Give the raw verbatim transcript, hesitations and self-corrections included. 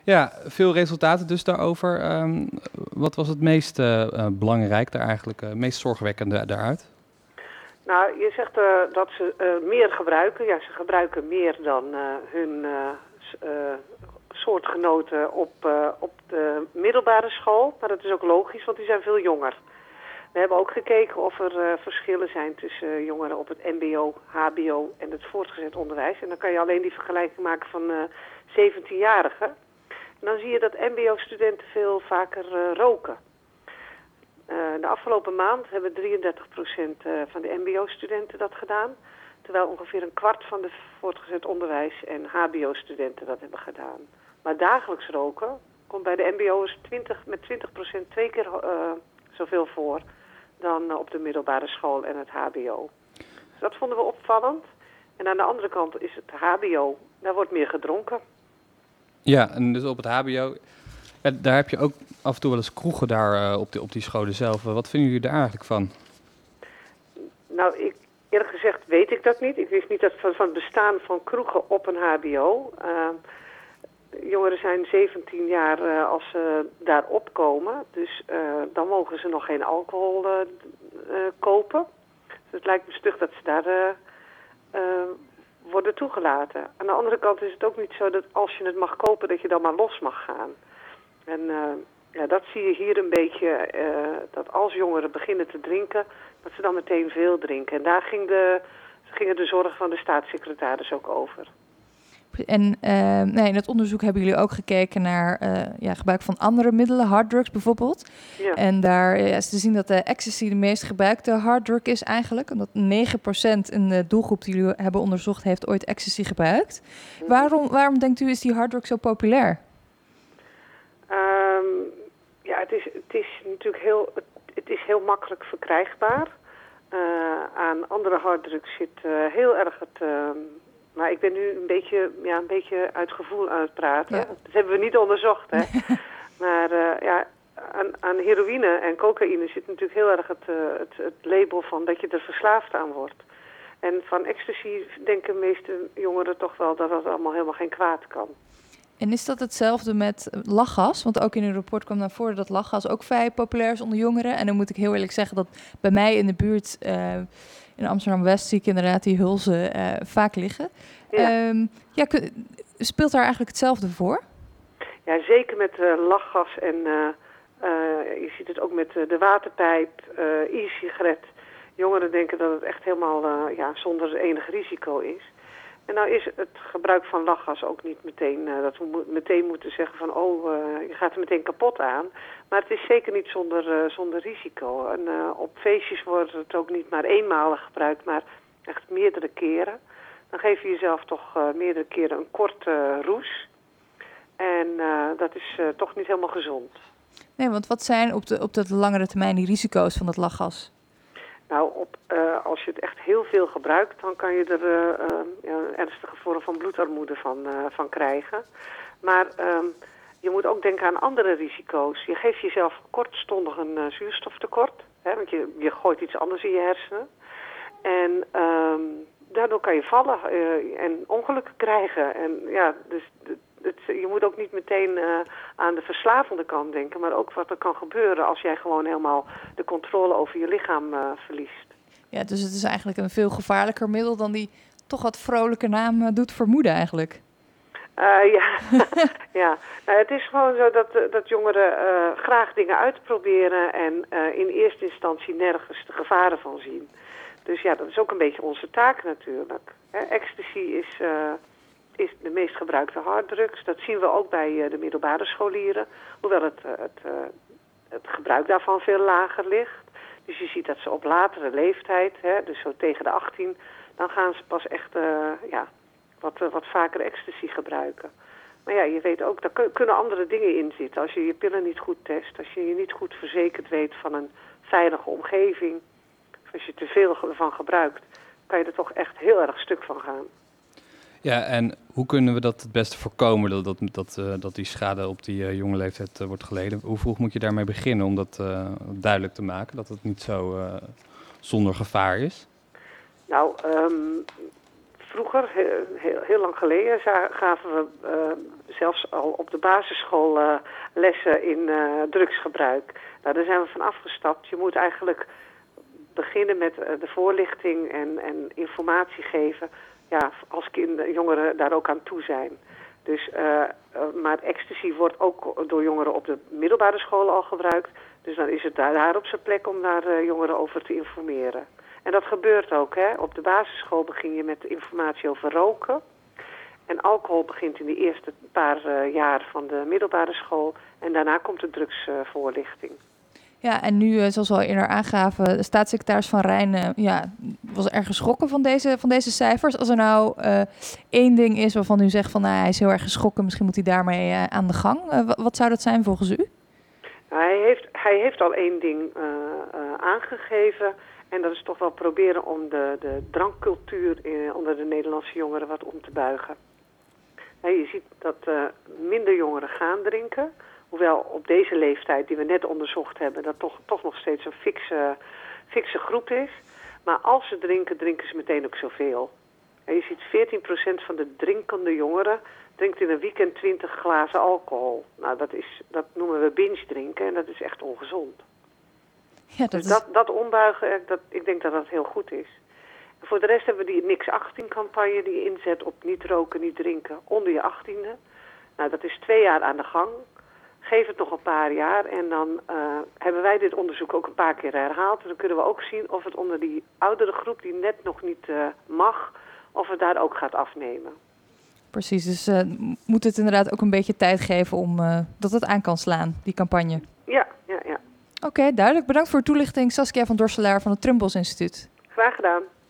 Ja, veel resultaten dus daarover. Um, wat was het meest uh, uh, belangrijk daar eigenlijk, uh, meest zorgwekkende daaruit? Nou, je zegt uh, dat ze uh, meer gebruiken. Ja, ze gebruiken meer dan uh, hun uh, uh, soortgenoten op, uh, op de middelbare school. Maar dat is ook logisch, want die zijn veel jonger. We hebben ook gekeken of er uh, verschillen zijn tussen uh, jongeren op het mbo, hbo en het voortgezet onderwijs. En dan kan je alleen die vergelijking maken van uh, zeventienjarigen. En dan zie je dat mbo-studenten veel vaker uh, roken. Uh, de afgelopen maand hebben drieëndertig procent uh, van de mbo-studenten dat gedaan. Terwijl ongeveer een kwart van de voortgezet onderwijs en hbo-studenten dat hebben gedaan. Maar dagelijks roken komt bij de mbo'ers met twintig procent twee keer uh, zoveel voor dan uh, op de middelbare school en het hbo. Dus dat vonden we opvallend. En aan de andere kant is het hbo, daar wordt meer gedronken. Ja, en dus op het hbo, ja, daar heb je ook af en toe wel eens kroegen daar uh, op, die, op die scholen zelf. Wat vinden jullie daar eigenlijk van? Nou, ik, eerlijk gezegd weet ik dat niet. Ik wist niet dat van, van het bestaan van kroegen op een hbo. Uh, jongeren zijn zeventien jaar uh, als ze daar opkomen. Dus uh, dan mogen ze nog geen alcohol uh, uh, kopen. Dus het lijkt me stug dat ze daar uh, uh, worden toegelaten. Aan de andere kant is het ook niet zo dat als je het mag kopen dat je dan maar los mag gaan. En uh, ja, dat zie je hier een beetje, uh, dat als jongeren beginnen te drinken, dat ze dan meteen veel drinken. En daar ging de, gingen de zorg van de staatssecretaris ook over. En uh, nee, in het onderzoek hebben jullie ook gekeken naar uh, ja, gebruik van andere middelen, harddrugs bijvoorbeeld. Ja. En daar ja, is te zien dat de ecstasy de meest gebruikte harddrug is eigenlijk. Omdat negen procent in de doelgroep die jullie hebben onderzocht heeft ooit ecstasy gebruikt. Mm. Waarom, waarom denkt u is die harddrug zo populair? Um, ja, het is, het is natuurlijk heel, het, het is heel makkelijk verkrijgbaar. Uh, aan andere harddrugs zit uh, heel erg het... Uh, maar ik ben nu een beetje, ja, een beetje uit gevoel aan het praten. Ja. Dat hebben we niet onderzocht, hè. Maar uh, ja, aan, aan heroïne en cocaïne zit natuurlijk heel erg het, uh, het, het label van dat je er verslaafd aan wordt. En van ecstasy denken de meeste jongeren toch wel dat dat allemaal helemaal geen kwaad kan. En is dat hetzelfde met lachgas? Want ook in een rapport kwam naar voren dat lachgas ook vrij populair is onder jongeren. En dan moet ik heel eerlijk zeggen dat bij mij in de buurt... Uh, in Amsterdam-West zie ik inderdaad die hulzen uh, vaak liggen. Ja. Um, ja, speelt daar eigenlijk hetzelfde voor? Ja, zeker met uh, lachgas en uh, uh, je ziet het ook met uh, de waterpijp, uh, e-sigaret. Jongeren denken dat het echt helemaal uh, ja, zonder enig risico is. En nou is het gebruik van lachgas ook niet meteen, uh, dat we mo- meteen moeten zeggen van oh, uh, je gaat er meteen kapot aan. Maar het is zeker niet zonder, uh, zonder risico. En uh, op feestjes wordt het ook niet maar eenmalig gebruikt, maar echt meerdere keren. Dan geef je jezelf toch uh, meerdere keren een korte uh, roes. En uh, dat is uh, toch niet helemaal gezond. Nee, want wat zijn op de, op de langere termijn die risico's van dat lachgas? Nou, op, uh, als je het echt heel veel gebruikt, dan kan je er uh, uh, ja, een ernstige vorm van bloedarmoede van, uh, van krijgen. Maar um, je moet ook denken aan andere risico's. Je geeft jezelf kortstondig een uh, zuurstoftekort, hè, want je, je gooit iets anders in je hersenen. En um, daardoor kan je vallen uh, en ongelukken krijgen. En ja, dus het, je moet ook niet meteen uh, aan de verslavende kant denken, maar ook wat er kan gebeuren als jij gewoon helemaal de controle over je lichaam uh, verliest. Ja, dus het is eigenlijk een veel gevaarlijker middel dan die toch wat vrolijke naam uh, doet vermoeden eigenlijk. Uh, ja, ja. Nou, het is gewoon zo dat, dat jongeren uh, graag dingen uitproberen en uh, in eerste instantie nergens de gevaren van zien. Dus ja, dat is ook een beetje onze taak natuurlijk. Hè, ecstasy is, uh, is de meest gebruikte harddrugs. Dat zien we ook bij uh, de middelbare scholieren. Hoewel het, uh, het, uh, het gebruik daarvan veel lager ligt. Dus je ziet dat ze op latere leeftijd, hè, dus zo tegen de achttien... dan gaan ze pas echt uh, ja, wat, uh, wat vaker ecstasy gebruiken. Maar ja, je weet ook, daar kunnen andere dingen in zitten. Als je je pillen niet goed test, als je je niet goed verzekerd weet van een veilige omgeving, als je te veel ervan gebruikt, kan je er toch echt heel erg stuk van gaan. Ja, en hoe kunnen we dat het beste voorkomen, dat, dat, dat, uh, dat die schade op die uh, jonge leeftijd uh, wordt geleden? Hoe vroeg moet je daarmee beginnen om dat uh, duidelijk te maken, dat het niet zo uh, zonder gevaar is? Nou, um, vroeger, heel, heel, heel lang geleden, gaven we uh, zelfs al op de basisschool uh, lessen in uh, drugsgebruik. Nou, daar zijn we van afgestapt. Je moet eigenlijk beginnen met uh, de voorlichting en, en informatie geven. Ja, als kinderen, jongeren daar ook aan toe zijn. Dus, uh, uh, maar ecstasy wordt ook door jongeren op de middelbare scholen al gebruikt. Dus dan is het daar, daar op zijn plek om daar uh, jongeren over te informeren. En dat gebeurt ook, hè. Op de basisschool begin je met informatie over roken. En alcohol begint in de eerste paar uh, jaar van de middelbare school. En daarna komt de drugsvoorlichting. Uh, ja, en nu, uh, zoals we al eerder aangaven, de staatssecretaris Van Rijn uh, ja, was erg geschrokken van deze, van deze cijfers. Als er nou uh, één ding is waarvan u zegt van nou, hij is heel erg geschrokken, misschien moet hij daarmee uh, aan de gang. Uh, w- wat zou dat zijn volgens u? Nou, hij, heeft, hij heeft al één ding uh, uh, aangegeven. En dat is toch wel proberen om de, de drankcultuur in, onder de Nederlandse jongeren wat om te buigen. Nou, je ziet dat uh, minder jongeren gaan drinken. Hoewel op deze leeftijd die we net onderzocht hebben, dat toch, toch nog steeds een fikse, fikse groep is. Maar als ze drinken, drinken ze meteen ook zoveel. En je ziet veertien procent van de drinkende jongeren drinkt in een weekend twintig glazen alcohol. Nou, dat, is, dat noemen we binge drinken en dat is echt ongezond. Ja, dat, dus is... dat, dat ombuigen, dat, ik denk dat dat heel goed is. En voor de rest hebben we die Niks achttien campagne die inzet op niet roken, niet drinken onder je achttiende. Nou, dat is twee jaar aan de gang. Geef het nog een paar jaar en dan uh, hebben wij dit onderzoek ook een paar keer herhaald. En dan kunnen we ook zien of het onder die oudere groep die net nog niet uh, mag, of het daar ook gaat afnemen. Precies, dus uh, moet het inderdaad ook een beetje tijd geven om uh, dat het aan kan slaan, die campagne. Ja, ja, ja. Oké, okay, duidelijk. Bedankt voor de toelichting, Saskia van Dorselaar van het Trumbos Instituut. Graag gedaan.